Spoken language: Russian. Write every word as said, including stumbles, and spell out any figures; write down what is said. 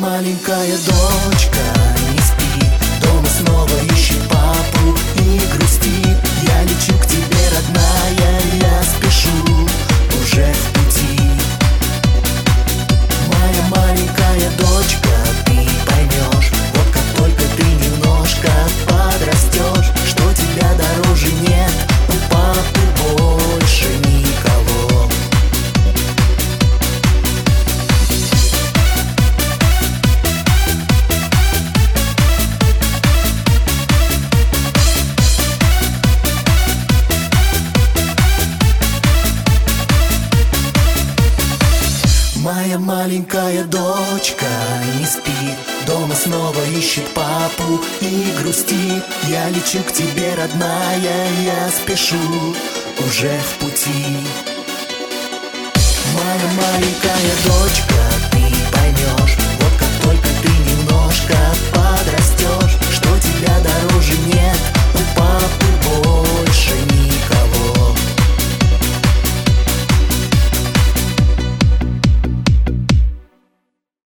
маленькая дочка не спит, дома снова ищет папу и грустит. Я лечу к тебе, родная, я спешу, уже в пути. Моя маленькая дочка, ты поймешь, вот как только ты немножко подрастешь, что тебя дороже нет, у папы больше никого. Моя маленькая дочка не спит, дома снова ищет папу и грустит. Я лечу к тебе, родная, я спешу, уже в пути. Моя маленькая дочка, ты поймешь, вот как только ты немножко